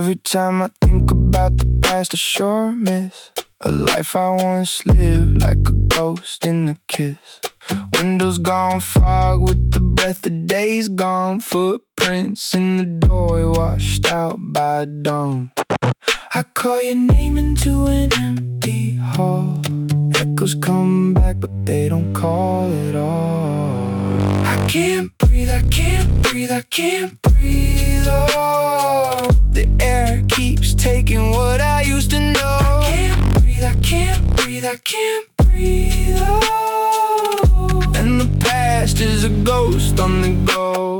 Every time I think about the past, I sure miss a life I once lived, like a ghost in a kiss. Windows gone, fog with the breath of days gone. Footprints in the doorway washed out by dawn. I call your name into an empty hall. Echoes come back, but they don't call at all. I can't breathe, I can't breathe, I can't breathe. Oh, the air keeps taking what I used to know. I can't breathe, I can't breathe, I can't breathe. Oh, and the past is a ghost on the go.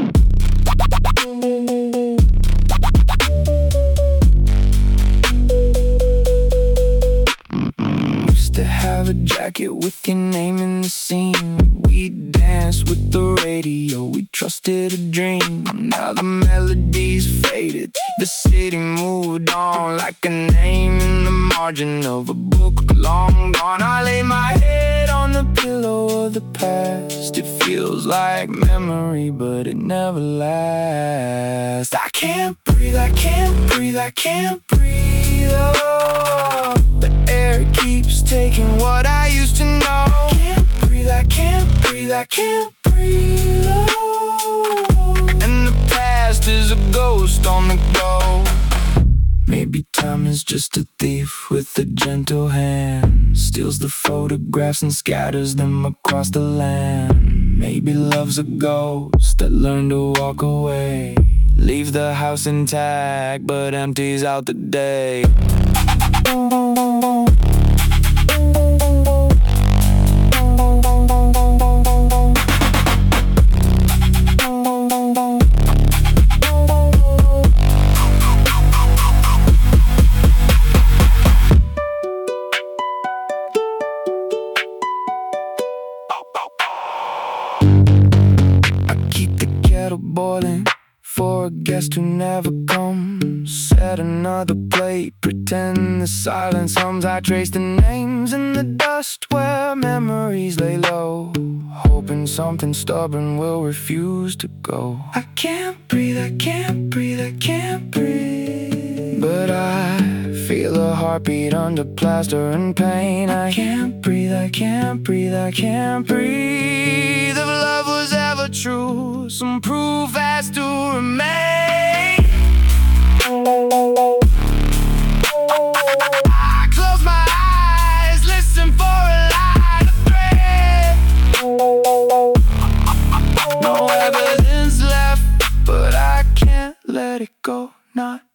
To have a jacket with your name in the scene. We danced with the radio, we trusted a dream. Now the melody's faded, the city moved on, like a name in the margin of a book long gone. I lay my head on the pillow of the past. It feels like memory, but it never lasts. I can't breathe, I can't breathe, I can't breathe. Oh, the air keeps taking what I used to know. I can't breathe, I can't breathe, I can't breathe. Oh, and the past is a ghost on the go. Maybe time is just a thief with a gentle hand, steals the photographs and scatters them across the land. Maybe love's a ghost that learned to walk away, leave the house intact but empties out the day. Boiling for a guest who never comes. Set another plate, pretend the silence hums. I trace the names in the dust where memories lay low, hoping something stubborn will refuse to go. I can't breathe, I can't breathe, I can't breathe, but I feel a heartbeat under plaster and pain. I can't breathe, I can't breathe, I can't breathe. If love was ever true, some proof has to remain. I close my eyes, listen for a line of thread. No evidence left, but I can't let it go, not